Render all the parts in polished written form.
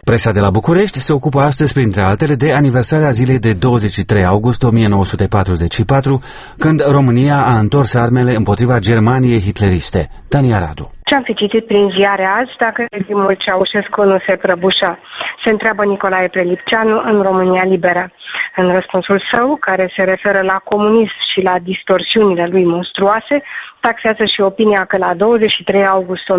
Presa de la București se ocupă astăzi, printre altele, de aniversarea zilei de 23 august 1944, când România a întors armele împotriva Germaniei hitleriste. Tania Radu. Ce-am fi citit prin ziare azi, dacă regimul Ceaușescu nu se prăbușa? Se întreabă Nicolae Prelipceanu în România Liberă. În răspunsul său, care se referă la comunism și la distorsiunile lui monstruoase, taxează și opinia că la 23 august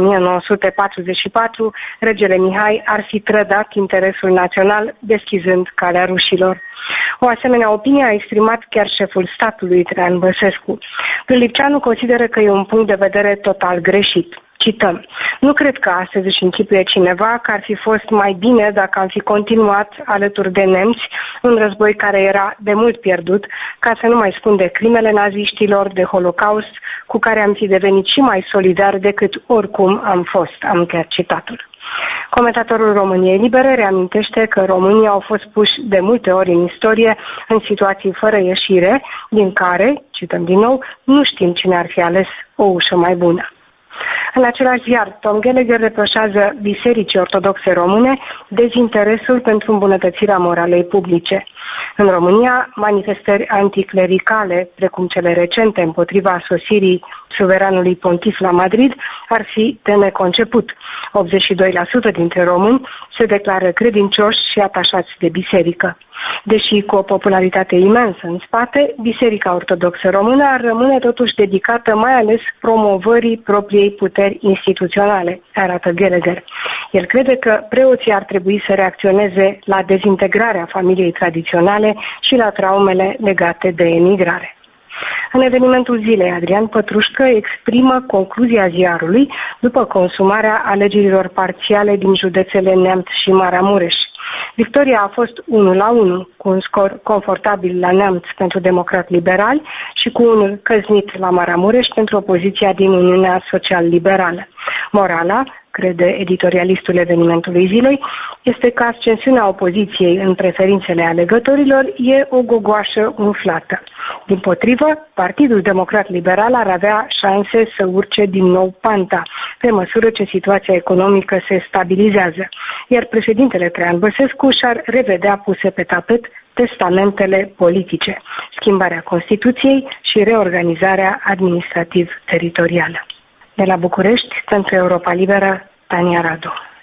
1944 regele Mihai ar fi trădat interesul național, deschizând calea rușilor. O asemenea opinie a exprimat chiar șeful statului, Traian Băsescu. Prelipceanu consideră că e un punct de vedere total greșit. Cităm: nu cred că astăzi își închipuie cineva că ar fi fost mai bine dacă am fi continuat alături de nemți un război care era de mult pierdut, ca să nu mai spun de crimele naziștilor, de Holocaust, cu care am fi devenit și mai solidari decât oricum am fost. Am încheiat citatul. Comentatorul României Libere reamintește că românii au fost puși de multe ori în istorie în situații fără ieșire, din care, cităm din nou, nu știm cine ar fi ales o ușă mai bună. În același ziar, Tom Gallagher reproșează Bisericii Ortodoxe Române dezinteresul pentru îmbunătățirea moralei publice. În România, manifestări anticlericale, precum cele recente împotriva sosirii suveranului pontif la Madrid, ar fi de neconceput. 82% dintre români se declară credincioși și atașați de biserică. Deși cu o popularitate imensă în spate, Biserica Ortodoxă Română ar rămâne totuși dedicată mai ales promovării propriei puteri instituționale, arată Gallagher. El crede că preoții ar trebui să reacționeze la dezintegrarea familiei tradiționale și la traumele legate de emigrare. În evenimentul zilei, Adrian Pătrușcă exprimă concluzia ziarului după consumarea alegerilor parțiale din județele Neamț și Maramureș. Victoria a fost 1-1, cu un scor confortabil la Neamț pentru democrat liberali și cu unul căznit la Maramureș pentru opoziția din Uniunea Social-Liberală. Morala, crede editorialistul evenimentului zilei, este că ascensiunea opoziției în preferințele alegătorilor e o gogoașă umflată. Dimpotrivă, Partidul Democrat Liberal ar avea șanse să urce din nou panta, pe măsură ce situația economică se stabilizează, iar președintele Traian Băsescu și-ar revedea puse pe tapet testamentele politice, schimbarea Constituției și reorganizarea administrativ-teritorială. De la București, pentru Europa Liberă, Tania Radu.